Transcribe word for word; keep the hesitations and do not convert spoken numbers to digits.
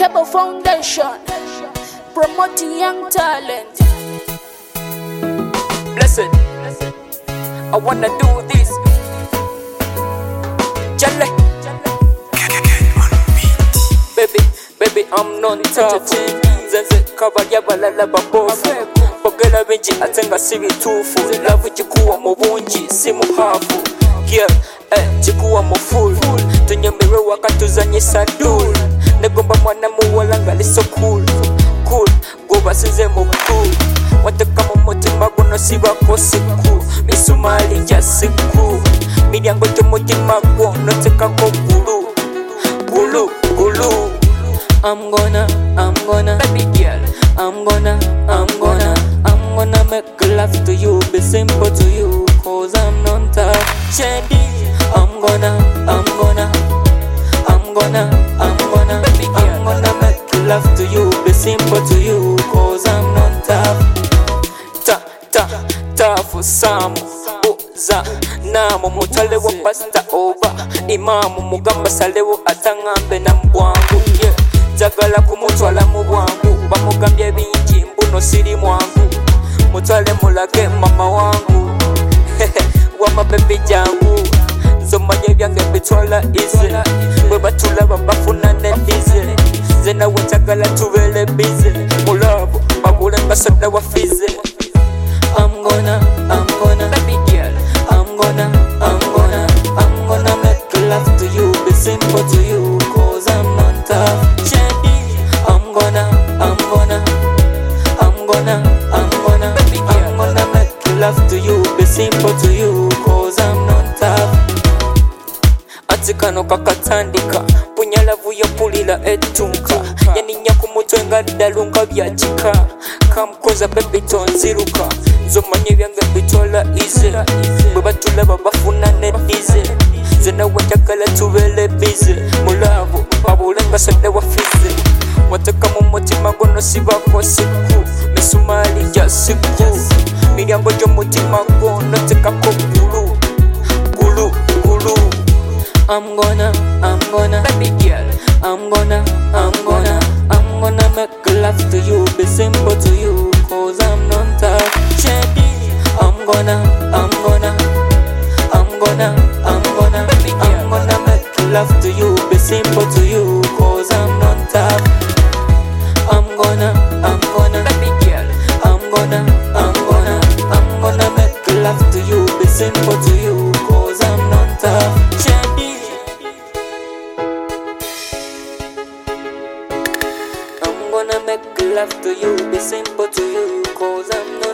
Yebo Foundation, promoting young talent. Blessed, I wanna do this. Jale, baby, baby, I'm non tough. Zenze kaba yabalala babofu. Pogela benji atenga sibi tufu. Love chikuwa mubunji, simu hafu. Yeah, eh, chikuwa muful. Tunyamire wakatuzanye sadul. Negomba mwana muwalanga li so cool. Cool, goba sinze mu cool. Wateka mu mutima guno siba ko siku. Misumali ja siku. Miryango cy'umutima guno teka ko gulu. Gulu, gulu. I'm gonna, I'm gonna, baby girl. I'm gonna, I'm gonna, I'm gonna make love to you, be simple to you, cause I'm not tough. Shady. I'm gonna, I'm gonna, I'm gonna, I'm gonna, baby girl. I'm gonna make love to you, be simple to you, cause I'm not tough. Ta, ta, tough Samu, uza, namu mutale wa pasta over. Imamu mugamba salewo atangambe na mbwangu, yeah. Jagala kumutwala mu bwangu, bamugambye bingi mbuno siri mwangu. Mutwale mulage mama wangu, wama baby jangu. Nzomanye byange bitwala easy, bwe batulaba bafuna ne diesel. Zena wetagala tubele busy, mulabo bagule basoda wa fize. I'm gonna, I'm gonna, baby girl. I'm gonna, I'm gonna, I'm gonna make love to you, be simple to you, cause I'm not tough. I'm gonna, I'm gonna, I'm gonna, I'm gonna, baby girl. I'm gonna make love to you, be simple to you, cause I'm not tough. Ati kano kakatandika, punyalavu yapulila etunka. Yaninya kumutwe nga dalunga byachika. Kamkoza baby tonziruka, nzomanye byange bitola easy. Bwe batulaba bafuna ne diesel. Zena wajagala tubele busy, mulabo babulenga soda wa fize. Wateka mu mutima guno sibako siku. Misumali ja siku. Miryango cy'umutima guno teka ko gulu. Gulu, gulu. I'm gonna, I'm gonna, baby girl. I'm gonna, I'm gonna, I'm gonna make love to you, be simple to you, cause I'm not tough. Shady. I'm gonna, I'm gonna, I'm gonna, I'm gonna, baby girl. I'm gonna make love to you, be simple to you, cause I'm not tough. I'm gonna, I'm gonna, baby girl. I'm gonna, I'm gonna, I'm gonna make love to you, be simple to you, cause I'm not tough. Shady. I'm gonna make love to you, be simple to you, cause I'm not